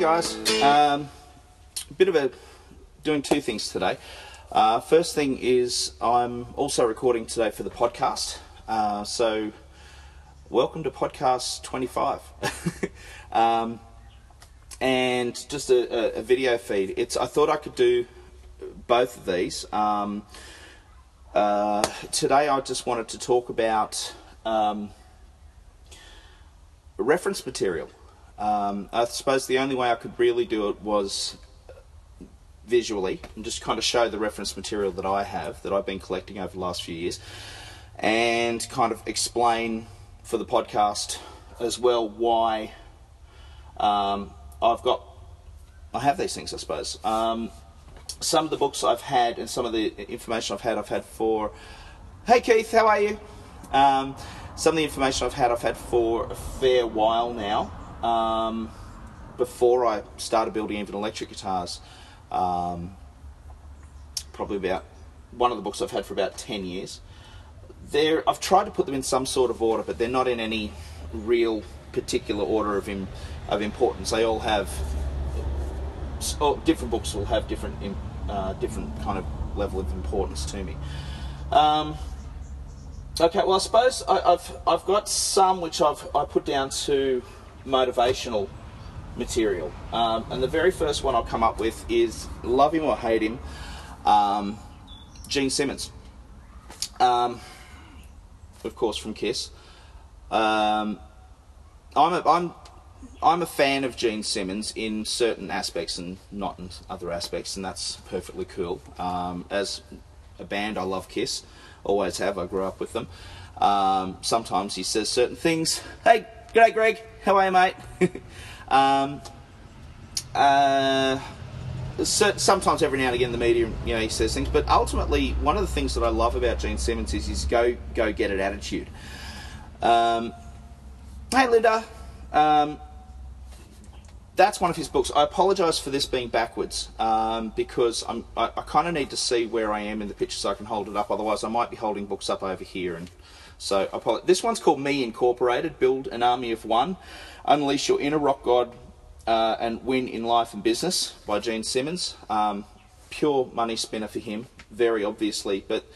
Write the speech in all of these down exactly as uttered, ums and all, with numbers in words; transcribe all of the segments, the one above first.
guys. Um, a bit of a doing two things today. Uh, first thing is I'm also recording today for the podcast. Uh, so welcome to podcast twenty-five. um, and just a, a, a video feed. It's I thought I could do both of these. Um, uh, today I just wanted to talk about um, reference material. Um, I suppose the only way I could really do it was visually and just kind of show the reference material that I have, that I've been collecting over the last few years, and kind of explain for the podcast as well why um, I've got, I have these things, I suppose. Um, some of the books I've had and some of the information I've had, I've had for, hey Keith, how are you? Um, some of the information I've had, I've had for a fair while now. Um, before I started building even electric guitars, um, probably about one of the books I've had for about ten years. They're, I've tried to put them in some sort of order, but they're not in any real particular order of im, of importance. They all have oh, different books will have different uh, different kind of level of importance to me. Um, okay, well I suppose I, I've I've got some which I've I put down to motivational material, um, and the very first one I'll come up with is, love him or hate him, um, Gene Simmons, um, of course from Kiss. Um, I'm a, I'm I'm a fan of Gene Simmons in certain aspects and not in other aspects, and that's perfectly cool. Um, as a band, I love Kiss, always have. I grew up with them. Um, sometimes he says certain things. Hey. G'day Greg, how are you mate? um, uh, sometimes every now and again the media, you know, he says things, but ultimately one of the things that I love about Gene Simmons is his go, go get it attitude. Um, hey Linda, um, that's one of his books. I apologise for this being backwards, um, because I'm, I, I kind of need to see where I am in the picture so I can hold it up, otherwise I might be holding books up over here. And So I this one's called Me Incorporated, Build an Army of One, Unleash Your Inner Rock God uh, and Win in Life and Business by Gene Simmons. Um, pure money spinner for him, very obviously, but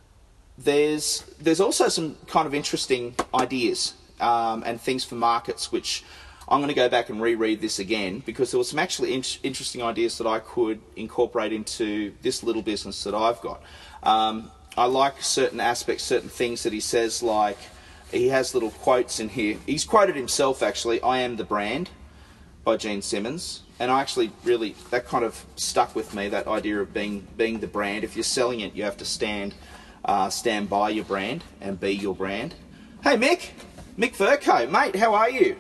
there's there's also some kind of interesting ideas um, and things for markets, which I'm going to go back and reread this again, because there were some actually in interesting ideas that I could incorporate into this little business that I've got. Um, I like certain aspects, certain things that he says, like he has little quotes in here. He's quoted himself actually, I am the brand by Gene Simmons, and I actually really, that kind of stuck with me, that idea of being being the brand. If you're selling it, you have to stand uh, stand by your brand and be your brand. Hey Mick, Mick Furco, mate, how are you?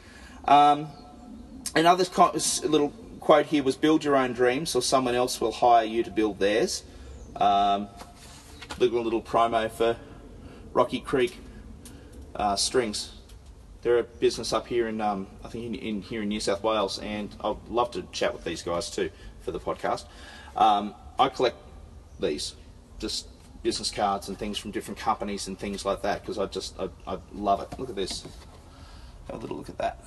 Um, another little quote here was, build your own dreams or someone else will hire you to build theirs. Um, Little, little promo for Rocky Creek uh, Strings. They're a business up here in, um, I think, in, in here in New South Wales, and I'd love to chat with these guys too for the podcast. Um, I collect these, just business cards and things from different companies and things like that, because I just, I, I love it. Look at this. Have a little look at that.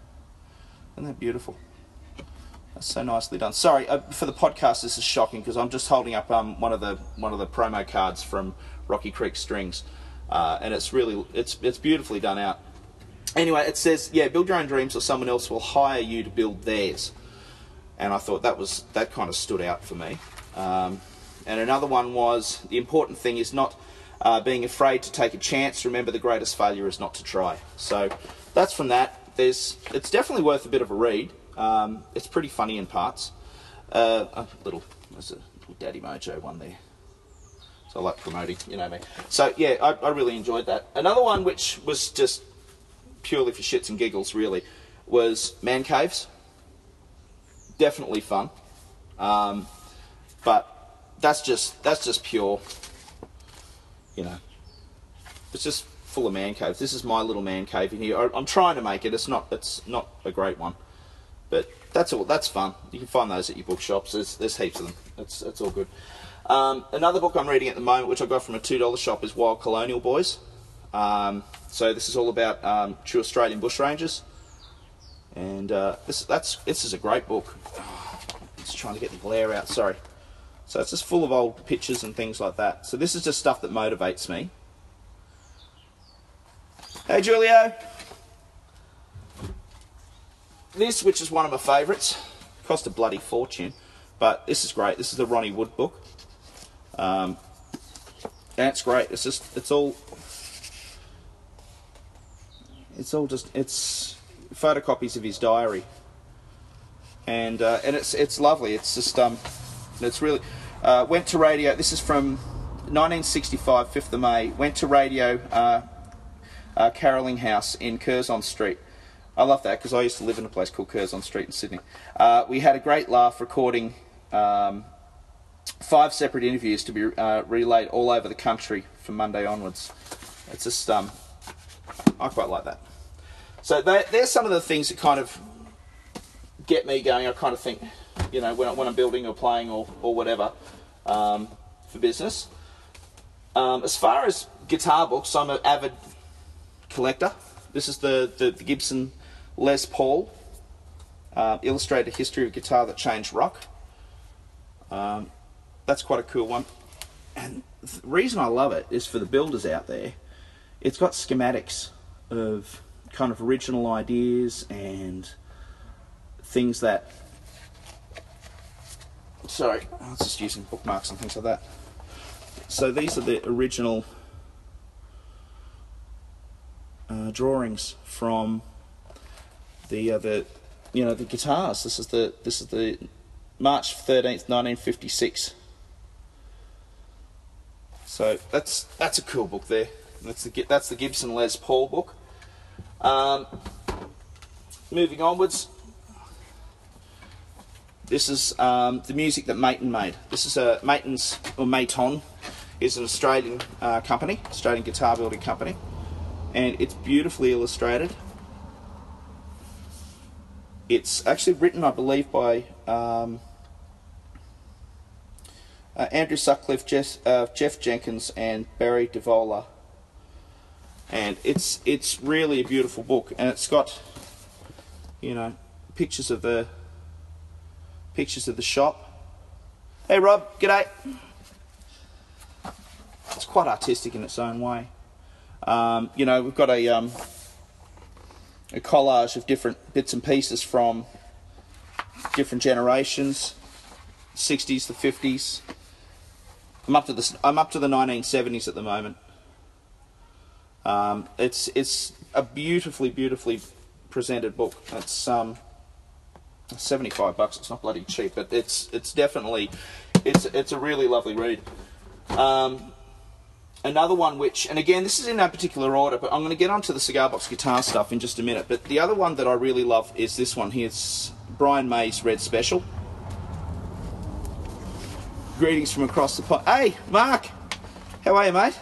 Isn't that beautiful? That's so nicely done. Sorry uh, for the podcast. This is shocking because I'm just holding up um, one of the one of the promo cards from Rocky Creek Strings, uh, and it's really it's it's beautifully done out. Anyway, it says, yeah, build your own dreams or someone else will hire you to build theirs, and I thought that was that kind of stood out for me. Um, and another one was, the important thing is not uh, being afraid to take a chance. Remember, the greatest failure is not to try. So that's from that. There's it's definitely worth a bit of a read. Um, it's pretty funny in parts. Uh, a little, there's a little Daddy Mojo one there. So I like promoting, you know me. So yeah, I, I really enjoyed that. Another one which was just purely for shits and giggles, really, was Man Caves. Definitely fun, um, but that's just that's just pure. You know, it's just full of man caves. This is my little man cave in here. I, I'm trying to make it. It's not. It's not a great one. But that's all. That's fun. You can find those at your bookshops. There's, there's heaps of them. It's, it's all good. Um, another book I'm reading at the moment, which I got from a two dollar shop, is Wild Colonial Boys. Um, so this is all about um, true Australian bushrangers. And uh, this that's this is a great book. Just trying to get the glare out. Sorry. So it's just full of old pictures and things like that. So this is just stuff that motivates me. Hey, Julio. This, which is one of my favourites, cost a bloody fortune, but this is great. This is the Ronnie Wood book. Um, and it's great. It's just, it's all, it's all just, it's photocopies of his diary. And uh, and it's it's lovely. It's just, um, it's really, uh, went to radio, this is from nineteen sixty-five, fifth of May, went to radio, uh, uh, Carolling House in Curzon Street. I love that because I used to live in a place called Curzon Street in Sydney. Uh, we had a great laugh recording um, five separate interviews to be uh, relayed all over the country from Monday onwards. It's just, um, I quite like that. So they, there's some of the things that kind of get me going. I kind of think, you know, when, I, when I'm building or playing or, or whatever um, for business. Um, as far as guitar books, I'm an avid collector. This is the, the, the Gibson Les Paul, uh, Illustrated History of Guitar That Changed Rock. Um, that's quite a cool one. And the reason I love it is for the builders out there. It's got schematics of kind of original ideas and things that... Sorry, I was just using bookmarks and things like that. So these are the original uh, drawings from the uh, the you know the guitars. This is the this is the March thirteenth, nineteen fifty-six. So that's that's a cool book there. That's the that's the Gibson Les Paul book. Um, moving onwards, this is um, the music that Maton made. This is a Maton's or Maton is an Australian uh, company, Australian guitar building company, and it's beautifully illustrated. It's actually written, I believe, by um, uh, Andrew Sutcliffe, Jeff, uh, Jeff Jenkins, and Barry DeVola. And it's it's really a beautiful book, and it's got, you know, pictures of the pictures of the shop. Hey Rob, g'day. It's quite artistic in its own way. Um, you know, we've got a um, a collage of different bits and pieces from different generations, sixties, the fifties. I'm up to the I'm up to the nineteen seventies at the moment. Um, it's it's a beautifully beautifully presented book. It's um seventy-five bucks. It's not bloody cheap, but it's it's definitely it's it's a really lovely read. Um, another one which, and again this is in no particular order, but I'm going to get onto the Cigar Box guitar stuff in just a minute. But the other one that I really love is this one here. It's Brian May's Red Special. Greetings from across the pond. Hey, Mark, how are you, mate?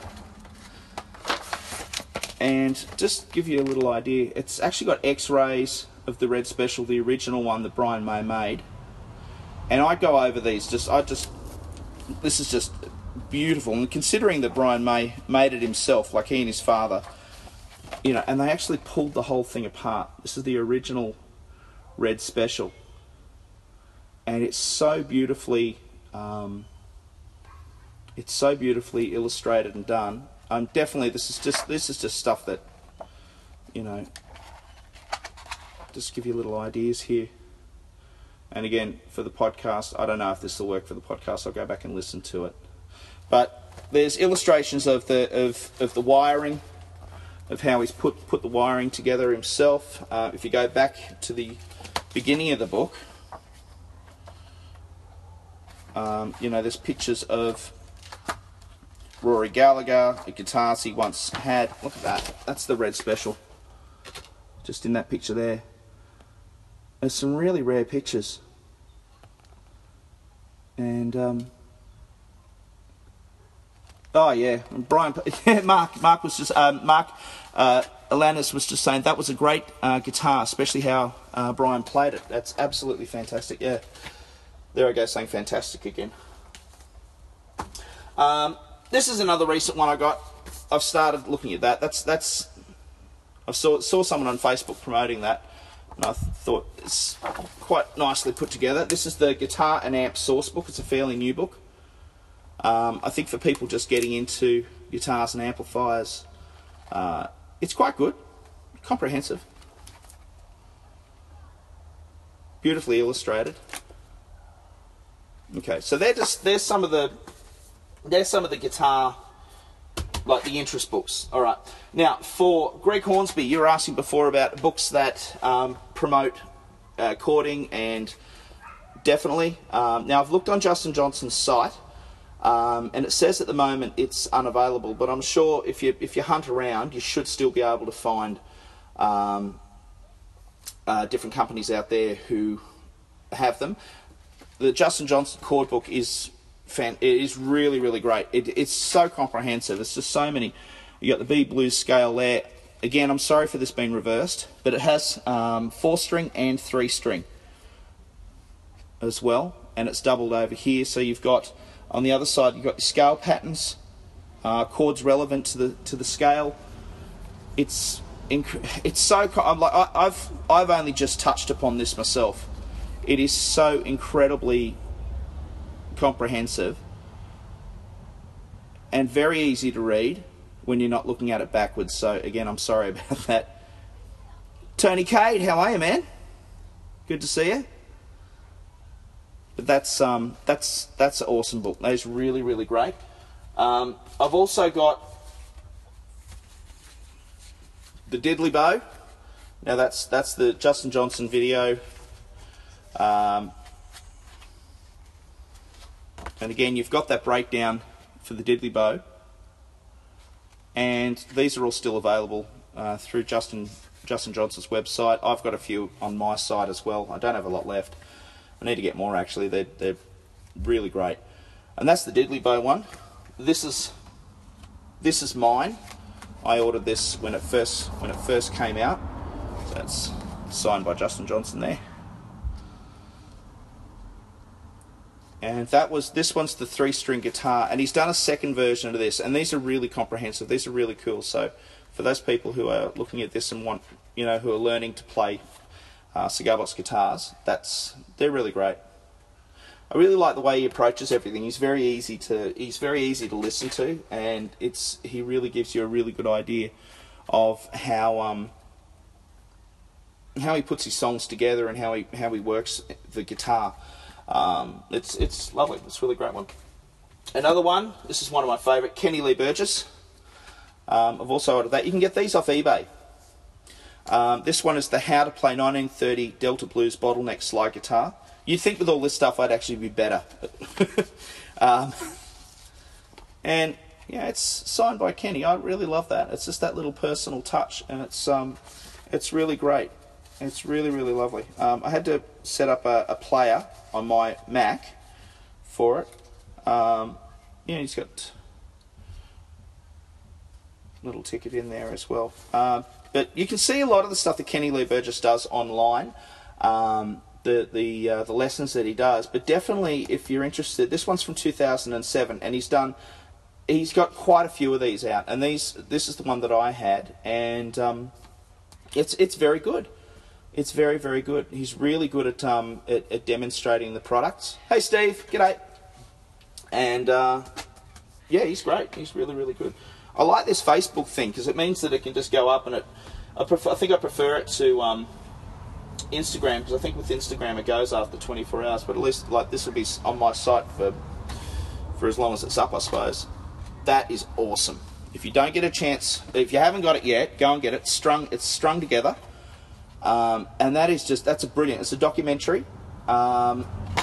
And just give you a little idea, it's actually got X-rays of the Red Special, the original one that Brian May made. And I go over these, just I just, this is just beautiful. And considering that Brian May made it himself, like he and his father, you know, and they actually pulled the whole thing apart. This is the original Red Special. And it's so beautifully, um, it's so beautifully illustrated and done. Um, definitely, this is just this is just stuff that, you know, just give you little ideas here. And again, for the podcast, I don't know if this will work for the podcast. I'll go back and listen to it. But there's illustrations of the of of the wiring, of how he's put put the wiring together himself. Uh, if you go back to the beginning of the book, um, you know, there's pictures of Rory Gallagher, the guitars he once had. Look at that. That's the Red Special. Just in that picture there. There's some really rare pictures. And, um... oh, yeah. And Brian... Yeah, Mark. Mark was just... Um, Mark uh, Alanis was just saying that was a great uh, guitar, especially how uh, Brian played it. That's absolutely fantastic. Yeah. There I go, saying fantastic again. Um... This is another recent one I got. I've started looking at that. That's that's. I saw saw someone on Facebook promoting that, and I th thought it's quite nicely put together. This is the Guitar and Amp Source Book. It's a fairly new book. Um, I think for people just getting into guitars and amplifiers, uh, it's quite good, comprehensive, beautifully illustrated. Okay, so they're just there's some of the there's some of the guitar, like the interest books. All right. Now, for Greg Hornsby, you were asking before about books that um, promote uh, chording, and definitely. Um, now, I've looked on Justin Johnson's site, um, and it says at the moment it's unavailable. But I'm sure if you if you hunt around, you should still be able to find um, uh, different companies out there who have them. The Justin Johnson chord book is fan it is really really great. It, it's so comprehensive. It's just so many. You got the B blues scale there. Again, I'm sorry for this being reversed, but it has um, four string and three string as well, and it's doubled over here. So you've got on the other side you've got your scale patterns, uh, chords relevant to the to the scale. It's inc it's so I'm like I, I've I've only just touched upon this myself. It is so incredibly comprehensive and very easy to read when you're not looking at it backwards. So again, I'm sorry about that. Tony Cade, how are you, man? Good to see you. But that's um that's that's an awesome book. That is really really great. Um, I've also got the Diddley Bow. Now that's that's the Justin Johnson video. Um, and again, you've got that breakdown for the Diddley Bow, and these are all still available uh, through Justin Justin Johnson's website. I've got a few on my site as well. I don't have a lot left. I need to get more actually. They're they're really great, and that's the Diddley Bow one. This is this is mine. I ordered this when it first when it first came out. So that's signed by Justin Johnson there. And that was, this one's the three string guitar, and he's done a second version of this, and these are really comprehensive, these are really cool. So for those people who are looking at this and want, you know, who are learning to play uh, Cigar Box guitars, that's, they're really great. I really like the way he approaches everything. He's very easy to, he's very easy to listen to, and it's, he really gives you a really good idea of how, um, how he puts his songs together and how he, how he works the guitar. Um, it's it's lovely. It's a really great one. Another one. This is one of my favourite. Kenny Lee Burgess. Um, I've also ordered that. You can get these off eBay. Um, this one is the How to Play nineteen thirty Delta Blues Bottleneck Slide Guitar. You'd think with all this stuff I'd actually be better. um, and yeah, it's signed by Kenny. I really love that. It's just that little personal touch, and it's um, it's really great. It's really, really lovely. Um, I had to set up a, a player on my Mac for it. Um, yeah, he's got a little ticket in there as well. Um, but you can see a lot of the stuff that Kenny Lee Burgess does online, um, the the uh, the lessons that he does. But definitely, if you're interested, this one's from two thousand seven, and he's done. He's got quite a few of these out, and these this is the one that I had, and um, it's it's very good. It's very, very good. He's really good at, um, at, at demonstrating the products. Hey, Steve. G'day. And, uh, yeah, he's great. He's really, really good. I like this Facebook thing because it means that it can just go up, and it. I, prefer, I think I prefer it to um, Instagram, because I think with Instagram it goes after twenty-four hours, but at least like this will be on my site for, for as long as it's up, I suppose. That is awesome. If you don't get a chance, if you haven't got it yet, go and get it. It's strung, it's strung together. Um, and that is just, that's a brilliant, it's a documentary. Um,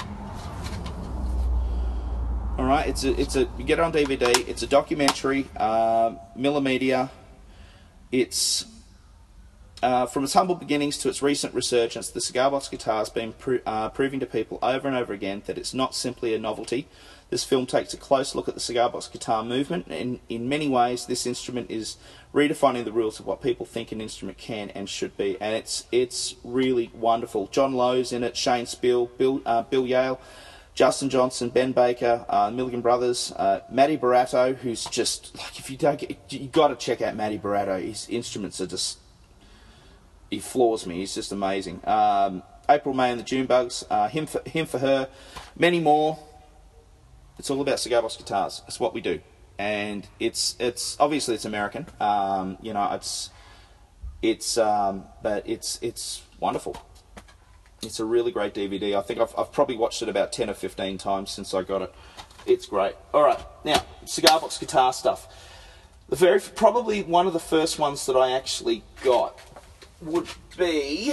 Alright, it's a, it's a, you get it on D V D, it's a documentary, uh, Millimedia. It's, uh, from its humble beginnings to its recent resurgence, the Cigar Box guitar has been pro uh, proving to people over and over again that it's not simply a novelty. This film takes a close look at the Cigar Box guitar movement, and in many ways this instrument is redefining the rules of what people think an instrument can and should be, and it's it's really wonderful. John Lowe's in it, Shane Spiel, Bill, uh, Bill Yale, Justin Johnson, Ben Baker, uh, Milligan Brothers, uh, Matty Barato, who's just, like, if you don't get, you got to check out Matty Barato. His instruments are just he floors me. He's just amazing. Um, April May and the June Bugs, uh, him for him for her, many more. It's all about Cigar Box guitars. It's what we do, and it's it's obviously it's American. Um, you know, it's it's um, but it's it's wonderful. It's a really great D V D. I think I've I've probably watched it about ten or fifteen times since I got it. It's great. All right, now Cigar Box guitar stuff. The very probably one of the first ones that I actually got would be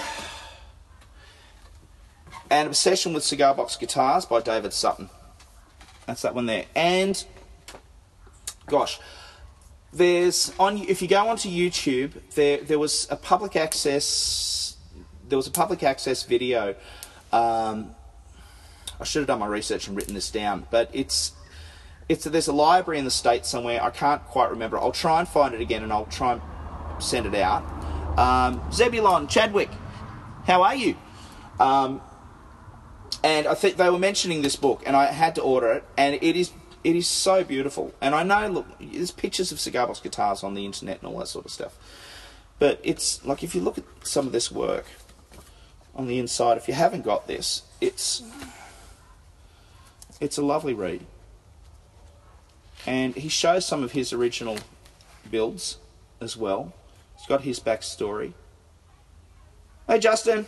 An Obsession with Cigar Box Guitars by David Sutton. That's that one there. And gosh, there's on if you go onto YouTube, there there was a public access there was a public access video. Um, I should have done my research and written this down, but it's it's there's a library in the States somewhere. I can't quite remember. I'll try and find it again, and I'll try and send it out. Um, Zebulon Chadwick, how are you? Um, and I think they were mentioning this book, and I had to order it, and it is it is so beautiful. And I know, look, there's pictures of Cigar Box guitars on the internet and all that sort of stuff, but it's like if you look at some of this work on the inside, if you haven't got this, it's it's a lovely read. And he shows some of his original builds as well. He's got his backstory. Hey, Justin.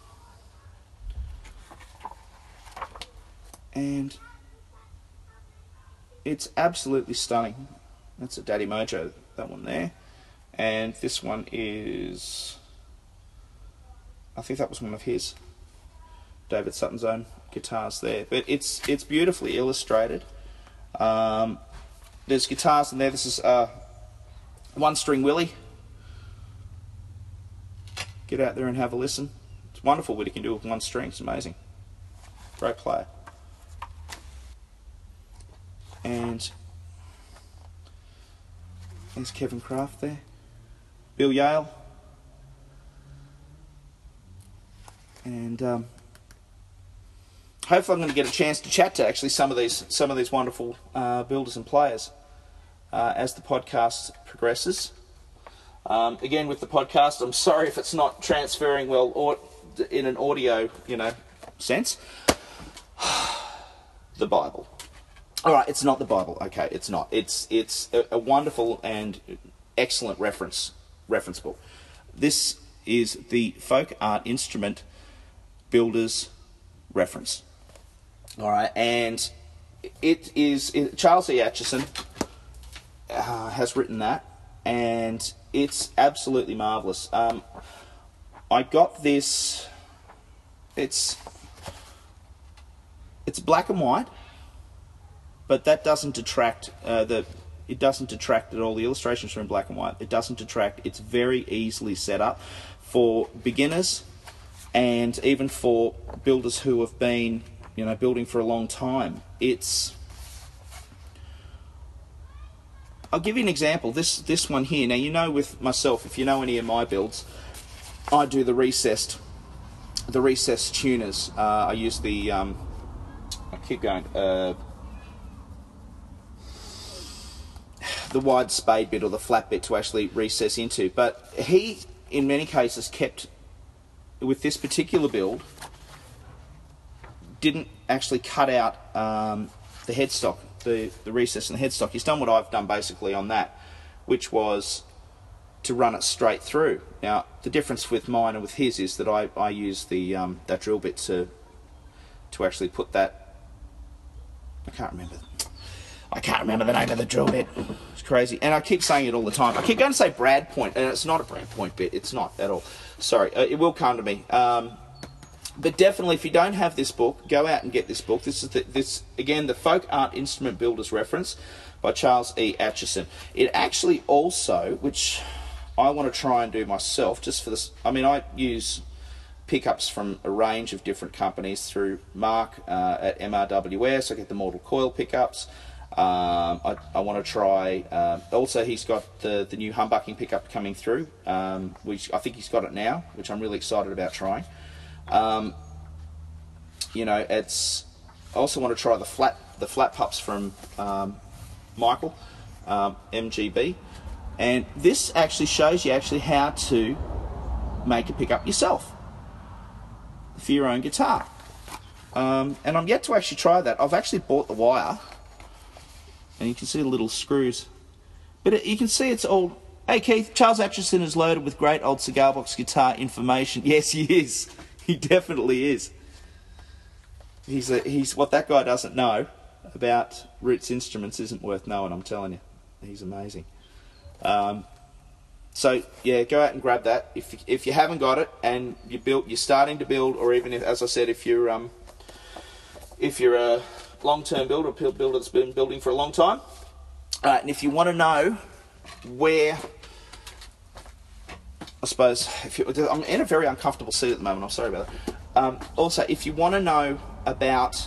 And it's absolutely stunning. That's a Daddy Mojo, that one there. And this one is, I think that was one of his, David Sutton's own guitars there. But it's it's beautifully illustrated. Um, there's guitars in there. This is uh, One String Willie. Get out there and have a listen. It's wonderful what he can do with one string. It's amazing. Great player. And there's Kevin Kraft there. Bill Yale. And um, hopefully I'm going to get a chance to chat to actually some of these some of these wonderful uh, builders and players uh, as the podcast progresses. Um, again, with the podcast, I'm sorry if it's not transferring well or in an audio, you know, sense. The Bible. All right, it's not the Bible. Okay, it's not. It's it's a, a wonderful and excellent reference reference book. This is the Folk Art Instrument Builders Reference. All right, and it is it, Charles E. Atchison uh, has written that, and it's absolutely marvelous. Um, I got this. It's it's black and white, but that doesn't detract uh, the. It doesn't detract at all. The illustrations are in black and white. It doesn't detract. It's very easily set up for beginners and even for builders who have been, you know, building for a long time. It's. I'll give you an example. This this one here. Now, you know, with myself, if you know any of my builds, I do the recessed, the recessed tuners. Uh, I use the. Um, I keep going. Uh, the wide spade bit or the flat bit to actually recess into. But he, in many cases, kept, with this particular build, didn't actually cut out um, the headstock, the, the recess in the headstock. He's done what I've done basically on that, which was to run it straight through. Now, the difference with mine and with his is that I, I use the um, that drill bit to to actually put that, I can't remember, I can't remember the name of the drill bit. It's crazy. And I keep saying it all the time. I keep going to say Brad point, and it's not a Brad point bit. It's not at all. Sorry. Uh, it will come to me. Um, but definitely, if you don't have this book, go out and get this book. This is the, this again, the Folk Art Instrument Builders Reference by Charles E. Atchison. It actually also, which I want to try and do myself, just for this. I mean, I use pickups from a range of different companies through Mark uh, at M R W S. I get the Mortal Coil pickups. Um, I, I want to try. Um, also, he's got the the new humbucking pickup coming through, um, which I think he's got it now, which I'm really excited about trying. Um, you know, it's. I also want to try the flat the flat pups from um, Michael um, M G B, and this actually shows you actually how to make a pickup yourself for your own guitar. Um, and I'm yet to actually try that. I've actually bought the wire, and you can see the little screws. But it, you can see it's all... Hey Keith, Charles Atchison is loaded with great old cigar box guitar information. Yes, he is. He definitely is. He's a, he's what that guy doesn't know about Roots Instruments isn't worth knowing, I'm telling you. He's amazing. Um, so yeah, go out and grab that if if you haven't got it and you built, you're starting to build, or even if, as I said, if you're um, if you're a long-term builder, a builder that's been building for a long time. Uh, and if you want to know where, I suppose, if you, I'm in a very uncomfortable seat at the moment, I'm sorry about that. Um, also, if you want to know about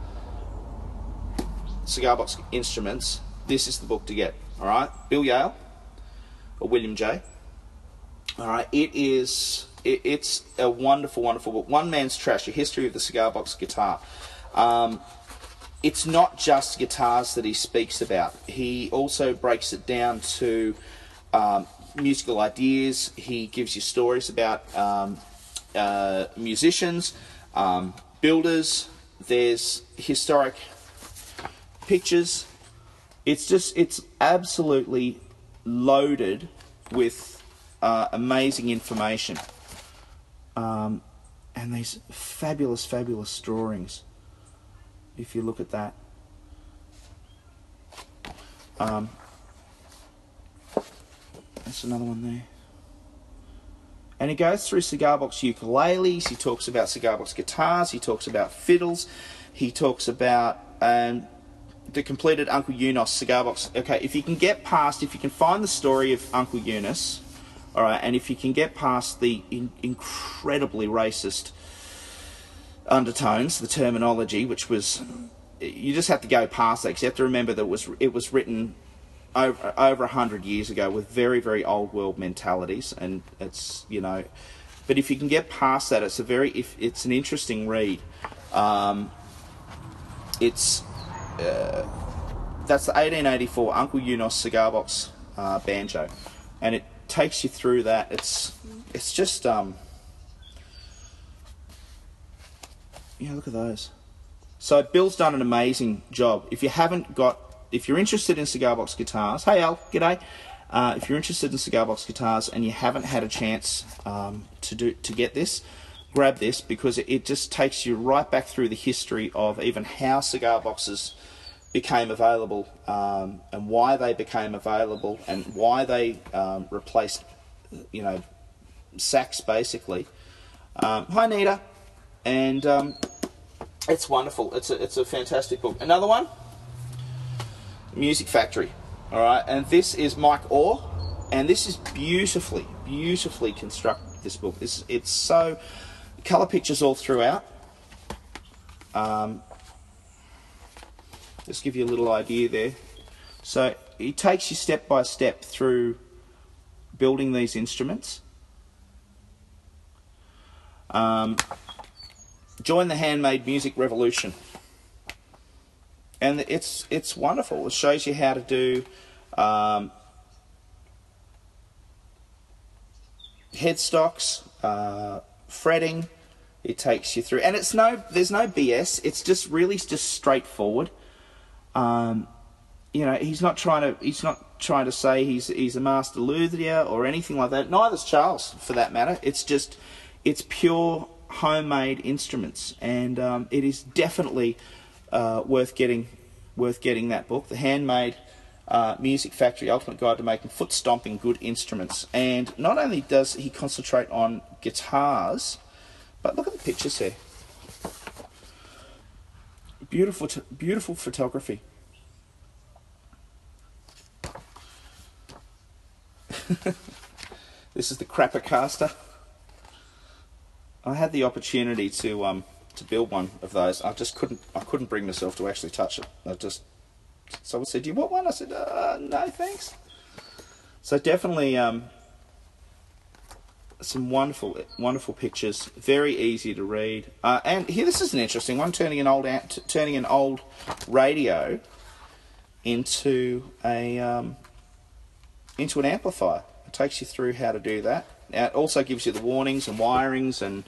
cigar box instruments, this is the book to get, alright? Bill Yale, or William J. Alright, it is, it, it's a wonderful, wonderful book. One Man's Trash, A History of the Cigar Box Guitar. Um, It's not just guitars that he speaks about. He also breaks it down to um, musical ideas. He gives you stories about um, uh, musicians, um, builders. There's historic pictures. It's just, it's absolutely loaded with uh, amazing information. Um, and these fabulous, fabulous drawings. If you look at that, um, that's another one there. And he goes through cigar box ukuleles. He talks about cigar box guitars. He talks about fiddles. He talks about um, the completed Uncle Eunice cigar box. Okay, if you can get past, if you can find the story of Uncle Eunice, all right, and if you can get past the in incredibly racist undertones, the terminology, which was, you just have to go past that, because you have to remember that it was it was written over over a hundred years ago with very very old world mentalities, and it's, you know, but if you can get past that, it's a very if it's an interesting read. Um, it's uh, that's the eighteen eighty-four Uncle Eunice cigar box uh, banjo, and it takes you through that. It's it's just um. Yeah, look at those. So Bill's done an amazing job. If you haven't got, if you're interested in cigar box guitars, hey Al, g'day. Uh, if you're interested in cigar box guitars and you haven't had a chance um, to do to get this, grab this, because it, it just takes you right back through the history of even how cigar boxes became available, um, and why they became available, and why they um, replaced, you know, sacks basically. Um, hi Nita. And um, it's wonderful. It's a it's a fantastic book. Another one, Music Factory. All right, and this is Mike Orr, and this is beautifully, beautifully constructed. This book. This it's so color pictures all throughout. Um, just give you a little idea there. So he takes you step by step through building these instruments. Um, Join the handmade music revolution, and it's it's wonderful. It shows you how to do um, headstocks, uh, fretting. It takes you through, and it's no there's no B S. It's just really just straightforward. Um, you know, he's not trying to he's not trying to say he's he's a master luthier or anything like that. Neither's Charles, for that matter. It's just it's pure homemade instruments, and um, it is definitely uh, worth getting worth getting that book, The Handmade uh, Music Factory, Ultimate Guide to Making Foot Stomping Good Instruments. And not only does he concentrate on guitars, but look at the pictures here. Beautiful, beautiful photography. This is the Crappercaster. I had the opportunity to um to build one of those. I just couldn't I couldn't bring myself to actually touch it. I just someone said, "Do you want one?" I said, uh, "No, thanks." So definitely um some wonderful wonderful pictures, very easy to read. Uh, and here, this is an interesting one: turning an old turning an old radio into a um, into an amplifier. It takes you through how to do that. Now, it also gives you the warnings and wirings and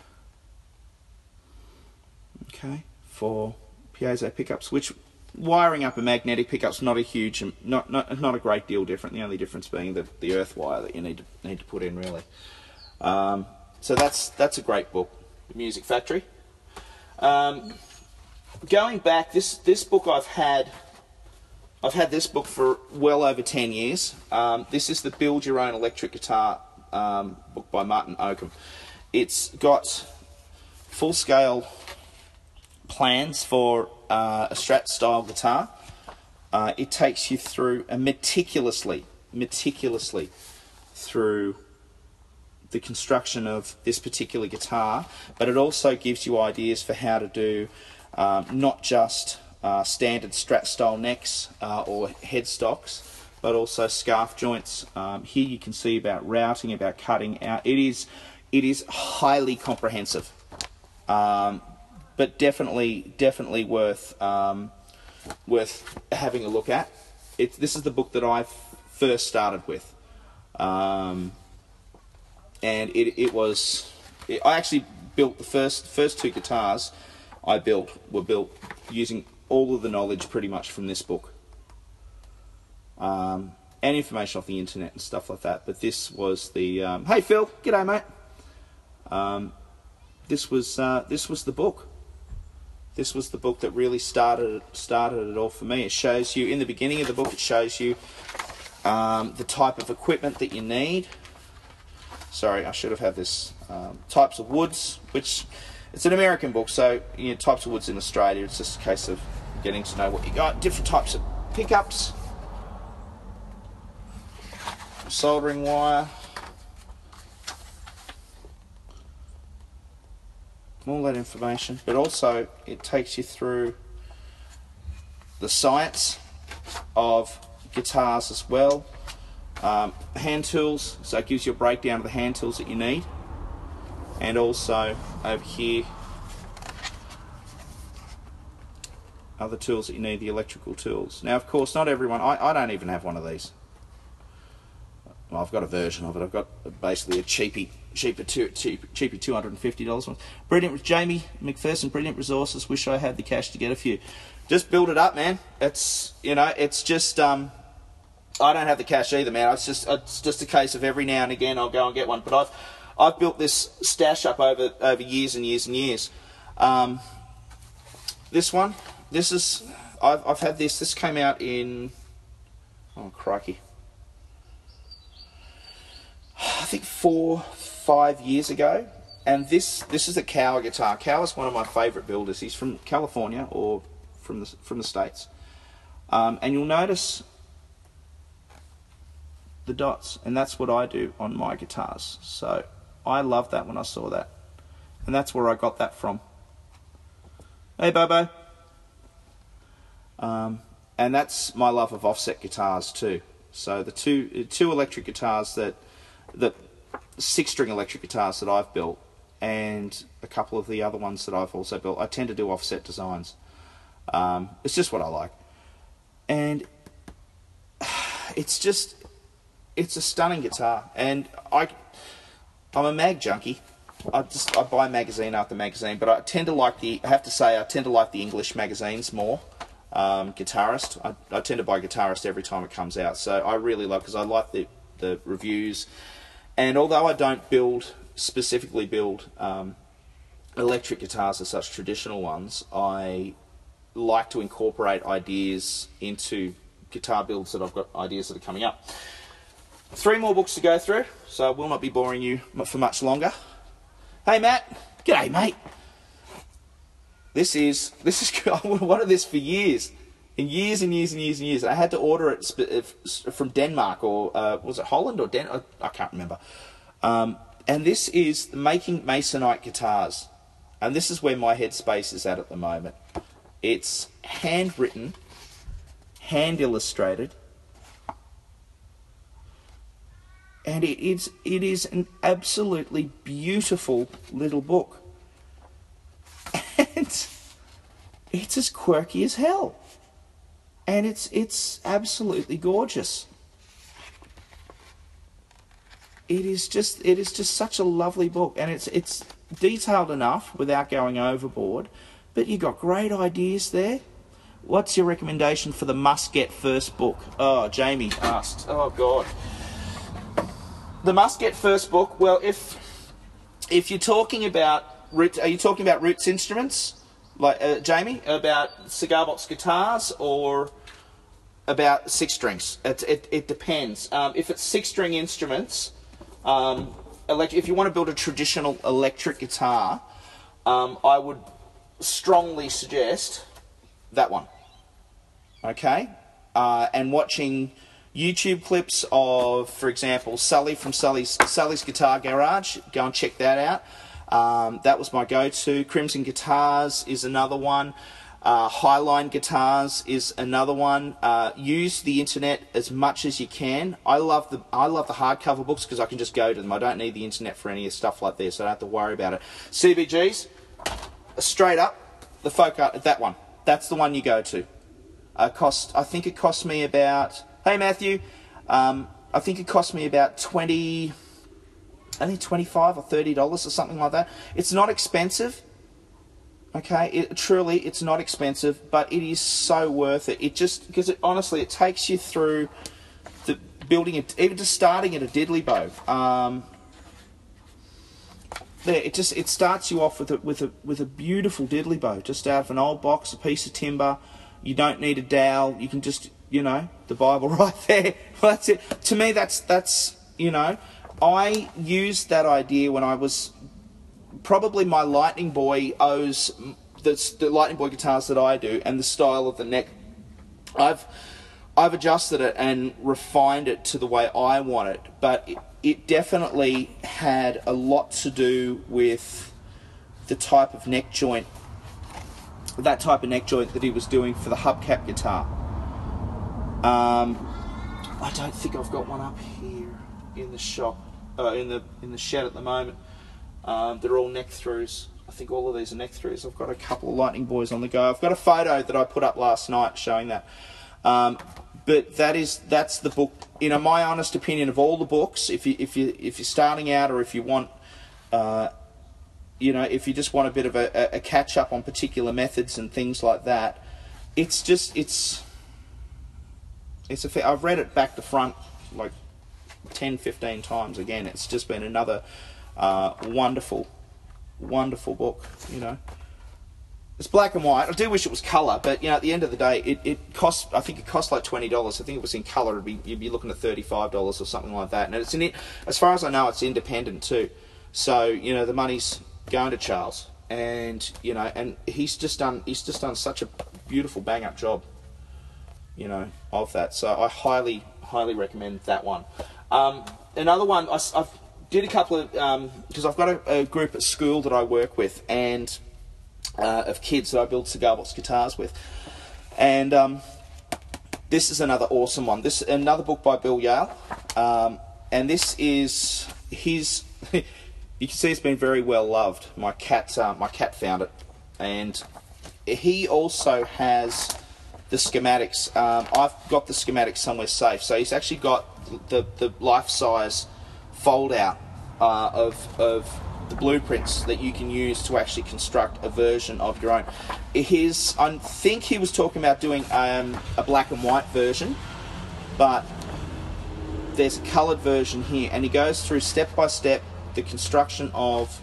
okay for piezo pickups, which wiring up a magnetic pickup's not a huge, not not not a great deal different. The only difference being the the earth wire that you need to need to put in really. Um, so that's that's a great book, The Music Factory. Um, going back, this this book I've had. I've had this book for well over ten years. Um, this is the Build Your Own Electric Guitar um, book by Martin Oakham. It's got full-scale plans for uh, a Strat-style guitar. Uh, it takes you through a meticulously, meticulously through the construction of this particular guitar, but it also gives you ideas for how to do um, not just Uh, standard Strat style necks uh, or headstocks, but also scarf joints. Um, here you can see about routing, about cutting out. It is, it is highly comprehensive, um, but definitely, definitely worth um, worth having a look at. It, this is the book that I first started with, um, and it, it was. It, I actually built the first first two guitars I built were built using all of the knowledge pretty much from this book, um, and information off the internet and stuff like that. But this was the um, hey Phil, g'day mate. Um, this was uh, this was the book. This was the book that really started started it all for me. It shows you in the beginning of the book. It shows you um, the type of equipment that you need. Sorry, I should have had this. Um, types of woods, which it's an American book, so you know, types of woods in Australia. It's just a case of getting to know what you got. Different types of pickups, soldering wire, all that information. But also, it takes you through the science of guitars as well. Um, hand tools, so it gives you a breakdown of the hand tools that you need. And also over here, other tools that you need, the electrical tools. Now, of course, not everyone. I, I don't even have one of these. Well, I've got a version of it. I've got basically a cheapy, cheaper, two, cheap, cheapy two hundred and fifty dollars one. Brilliant, Jamie McPherson. Brilliant resources. Wish I had the cash to get a few. Just build it up, man. It's you know, it's just. Um, I don't have the cash either, man. It's just, it's just a case of every now and again I'll go and get one. But I've. I've built this stash up over over years and years and years. Um, this one, this is I've I've had this. This came out in oh crikey, I think four five years ago. And this this is a Kauer guitar. Kauer's one of my favourite builders. He's from California or from the from the States. Um, and you'll notice the dots, and that's what I do on my guitars. So. I loved that when I saw that. And that's where I got that from. Hey, Bobo. Um, and that's my love of offset guitars too. So the two two electric guitars that, the six-string electric guitars that I've built, and a couple of the other ones that I've also built, I tend to do offset designs. Um, it's just what I like. And it's just, it's a stunning guitar. And I... I'm a mag junkie. I just I buy magazine after magazine, but I tend to like the. I have to say I tend to like the English magazines more. Um, Guitarist. I, I tend to buy Guitarist every time it comes out, so I really love because I like the the reviews. And although I don't build specifically build um, electric guitars as such traditional ones, I like to incorporate ideas into guitar builds that I've got ideas that are coming up. Three more books to go through, so I will not be boring you for much longer. Hey Matt, g'day mate. This is this is I wanted this for years, and years and years and years and years. I had to order it from Denmark or uh, was it Holland or Den? I can't remember. Um, and this is Making Masonite Guitars, and this is where my headspace is at at the moment. It's handwritten, hand illustrated. And it is, it is an absolutely beautiful little book. And it's as quirky as hell. And it's, it's absolutely gorgeous. it is just it is just such a lovely book, and it's it's detailed enough without going overboard, but you got great ideas there. What's your recommendation for the must-get first book? Oh, Jamie asked. Oh God, the must-get first book. Well, if if you're talking about root, are you talking about Roots Instruments, like uh, Jamie, about cigar box guitars, or about six strings? It it, it depends. Um, if it's six string instruments. Um, elect if you want to build a traditional electric guitar, um, I would strongly suggest that one. Okay? Uh, and watching YouTube clips of, for example, Sully from Sully's, Sully's Guitar Garage. Go and check that out. Um, that was my go-to. Crimson Guitars is another one. Uh, Highline Guitars is another one. Uh, use the internet as much as you can. I love the I love the hardcover books because I can just go to them. I don't need the internet for any of stuff like this, so I don't have to worry about it. C B Gs, straight up, the folk art, that one. That's the one you go to. Uh, cost. I think it cost me about. Hey Matthew, um, I think it cost me about twenty. I think twenty-five or thirty dollars or something like that. It's not expensive. Okay, it, truly, it's not expensive, but it is so worth it. It just, because it, honestly, it takes you through the building, it, even just starting at a diddley bow. Um, there, it just, it starts you off with a, with a, with a beautiful diddley bow, just out of an old box, a piece of timber. You don't need a dowel. You can just, you know, the Bible right there. Well, that's it. To me, that's, that's, you know, I used that idea when I was. Probably my Lightning Boy owes the, the Lightning Boy guitars that I do and the style of the neck. I've I've adjusted it and refined it to the way I want it, but it, it definitely had a lot to do with the type of neck joint, that type of neck joint that he was doing for the hubcap guitar. Um, I don't think I've got one up here in the shop, uh, in the in the shed at the moment. Um, they're all neck throughs. I think all of these are neck throughs. I've got a couple of Lightning Boys on the go. I've got a photo that I put up last night showing that. Um, but that is that's the book. You know, my honest opinion of all the books. If you if you if you're starting out, or if you want, uh, you know, if you just want a bit of a, a catch up on particular methods and things like that, it's just it's it's a. I've read it back to front like ten, fifteen times again. It's just been another. Uh, wonderful, wonderful book, you know. It's black and white. I do wish it was colour, but, you know, at the end of the day, it, it costs, I think it cost like twenty dollars. I think it was in colour, it'd be, you'd be looking at thirty-five dollars or something like that. And it's in it, as far as I know, it's independent too. So, you know, the money's going to Charles. And, you know, and he's just done, he's just done such a beautiful bang-up job, you know, of that. So I highly, highly recommend that one. Um, another one, I, I've did a couple of, because um, I've got a, a group at school that I work with, and uh, of kids that I build cigar box guitars with, and um, this is another awesome one. This is another book by Bill Yale, um, and this is his. You can see it's been very well loved. My cat, uh, my cat found it, and he also has the schematics. Um, I've got the schematics somewhere safe, so he's actually got the the life size fold out uh, of, of the blueprints that you can use to actually construct a version of your own. His, I think he was talking about doing um, a black and white version, but there's a coloured version here, and he goes through step by step the construction of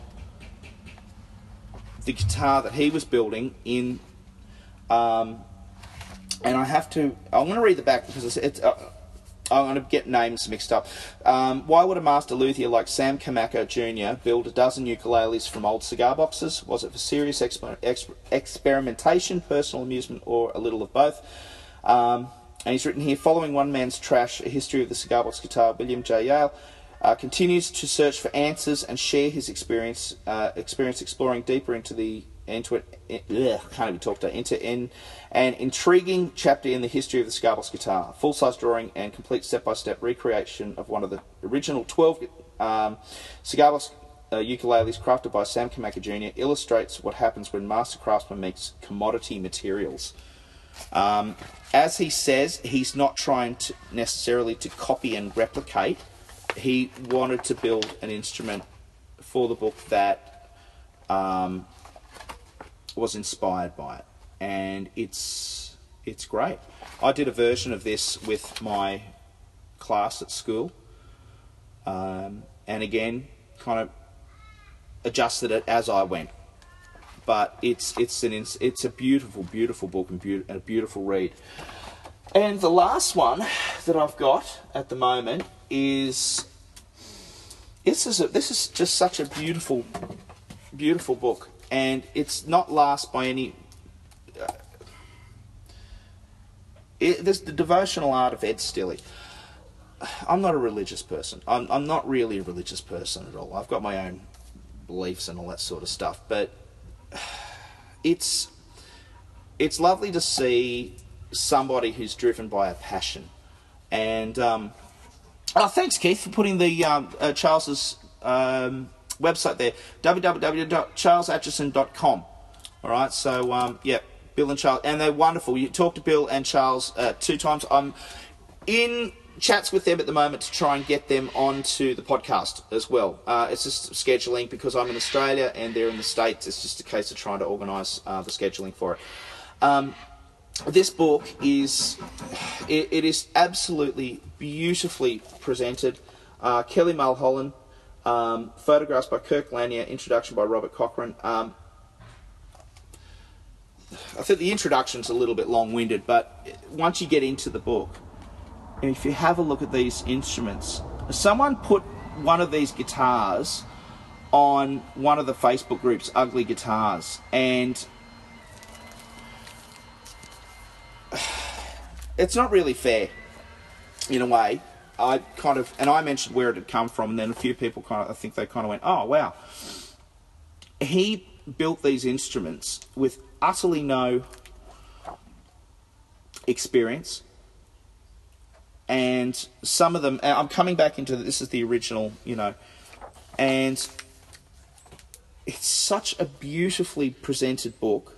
the guitar that he was building in. Um, and I have to, I'm going to read the back because it's, it's uh, I'm going to get names mixed up. Um, why would a master luthier like Sam Kamako Junior build a dozen ukuleles from old cigar boxes? Was it for serious exper exper experimentation, personal amusement, or a little of both? Um, and he's written here, following one man's trash, a history of the cigar box guitar, William J. Yale uh, continues to search for answers and share his experience, uh, experience exploring deeper into the into it. Ugh, can't even talk to into in an intriguing chapter in the history of the cigar box guitar. Full-size drawing and complete step-by-step recreation of one of the original twelve um, cigar box uh, ukuleles crafted by Sam Kamako Junior illustrates what happens when master craftsman makes commodity materials. Um, as he says, he's not trying to necessarily to copy and replicate he wanted to build an instrument for the book that um, was inspired by it, and it's it's great. I did a version of this with my class at school, um, and again, kind of adjusted it as I went. But it's it's an it's a beautiful, beautiful book and, be- and a beautiful read. And the last one that I've got at the moment is this is a, this is just such a beautiful, beautiful book, and it's not last by any. Uh, it, there's the devotional art of Ed Stilley. I'm not a religious person. I'm I'm not really a religious person at all. I've got my own beliefs and all that sort of stuff, but it's it's lovely to see somebody who's driven by a passion. And um, oh, thanks, Keith, for putting the um, uh, Charles's um, website there, w w w dot charles atchison dot com. All right, so um, yeah, Bill and Charles, and they're wonderful. You talk to Bill and Charles uh, two times. I'm in chats with them at the moment to try and get them onto the podcast as well. Uh, it's just scheduling because I'm in Australia and they're in the States. It's just a case of trying to organise uh, the scheduling for it. Um, this book is, it, it is absolutely beautifully presented. Uh, Kelly Mulholland, um, photographs by Kirk Lanier, introduction by Robert Cochrane. Um, I think the introduction's a little bit long-winded, but once you get into the book, and if you have a look at these instruments, someone put one of these guitars on one of the Facebook groups, Ugly Guitars, and it's not really fair, in a way. I kind of, and I mentioned where it had come from, and then a few people kind of, I think they kind of went, oh, wow. He built these instruments with utterly no experience. And some of them, I'm coming back into the, this is the original, you know, and it's such a beautifully presented book,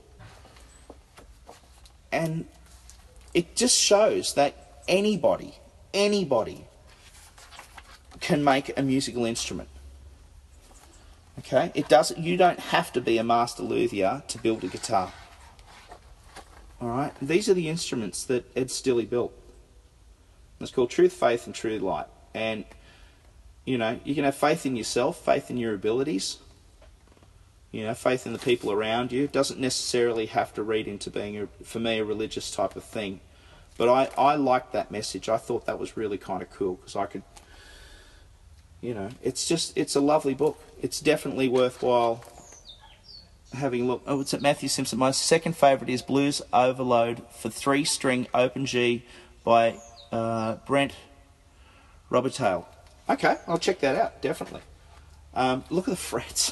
and it just shows that anybody, anybody can make a musical instrument. Okay, it doesn't. You don't have to be a master luthier to build a guitar. All right, these are the instruments that Ed Stilley built. It's called Truth, Faith, and True Light. And, you know, you can have faith in yourself, faith in your abilities, you know, faith in the people around you. It doesn't necessarily have to read into being, a, for me, a religious type of thing. But I, I liked that message. I thought that was really kind of cool because I could, you know, it's just, it's a lovely book. It's definitely worthwhile having a look. Oh, it's at Matthew Simpson. My second favourite is Blues Overload for three-string open G by Uh, Brent Robertaille. Okay, I'll check that out, definitely. Um, look at the frets.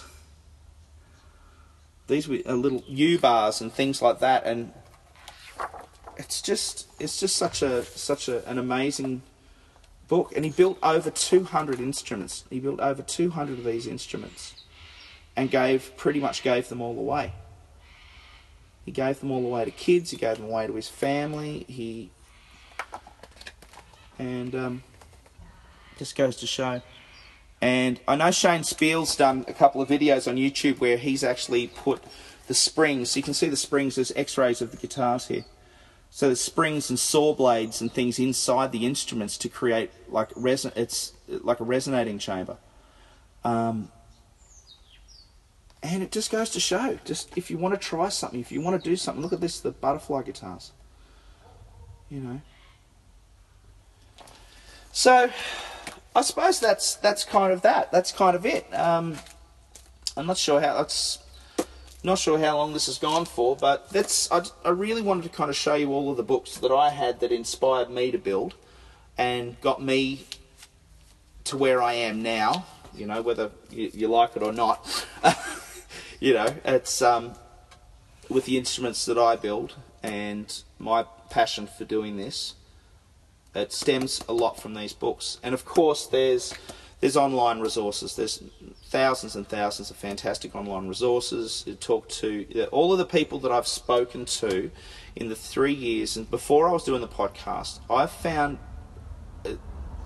These were uh, little U-bars and things like that, and it's just it's just such a such a, an amazing book. And he built over two hundred instruments. He built over two hundred of these instruments, and gave pretty much gave them all away. He gave them all away to kids. He gave them away to his family. He And um, just goes to show. And I know Shane Spiel's done a couple of videos on YouTube where he's actually put the springs. So you can see the springs, there's x-rays of the guitars here. So there's springs and saw blades and things inside the instruments to create like reson it's like a resonating chamber. Um, and it just goes to show, just if you want to try something, if you want to do something, look at this, the butterfly guitars. You know. So, I suppose that's that's kind of that. That's kind of it. Um, I'm not sure how that's not sure how long this has gone for, but that's I, I really wanted to kind of show you all of the books that I had that inspired me to build, and got me to where I am now. You know, whether you, you like it or not. You know, it's um, with the instruments that I build and my passion for doing this. It stems a lot from these books, and of course there's there's online resources. There's thousands and thousands of fantastic online resources. You talk to all of the people that I've spoken to in the three years, and before I was doing the podcast, I've found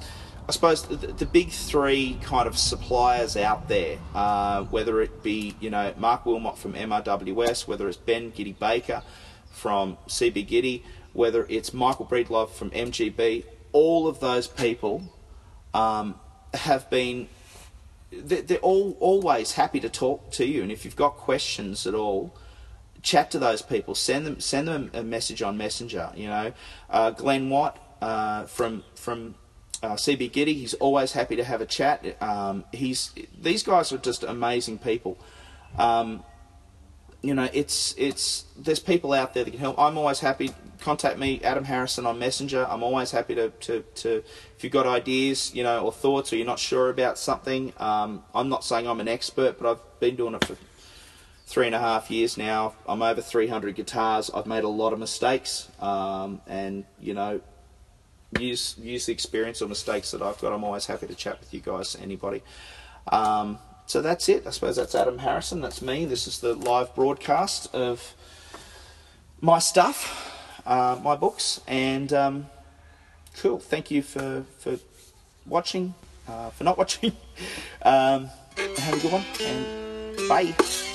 I suppose the, the big three kind of suppliers out there, uh, whether it be, you know, Mark Wilmot from M R W S, whether it's Ben Giddy Baker from C B Giddy, whether it's Michael Breedlove from M G B, all of those people um, have been, they're, they're all always happy to talk to you. And if you've got questions at all, chat to those people. Send them send them a message on Messenger. You know, uh, Glenn Watt uh, from from uh, C B Giddy, he's always happy to have a chat. Um, he's these guys are just amazing people. Um, you know, it's it's there's people out there that can help. I'm always happy. Contact me, Adam Harrison, on Messenger. I'm always happy to to, to if you've got ideas, you know, or thoughts, or you're not sure about something. Um, I'm not saying I'm an expert, but I've been doing it for three and a half years now. I'm over three hundred guitars. I've made a lot of mistakes, um, and you know, use use the experience or mistakes that I've got. I'm always happy to chat with you guys, anybody. Um, so that's it. I suppose that's Adam Harrison. That's me. This is the live broadcast of my stuff, uh, my books, and um, cool. Thank you for for watching, uh, for not watching. um, have a good one, and bye.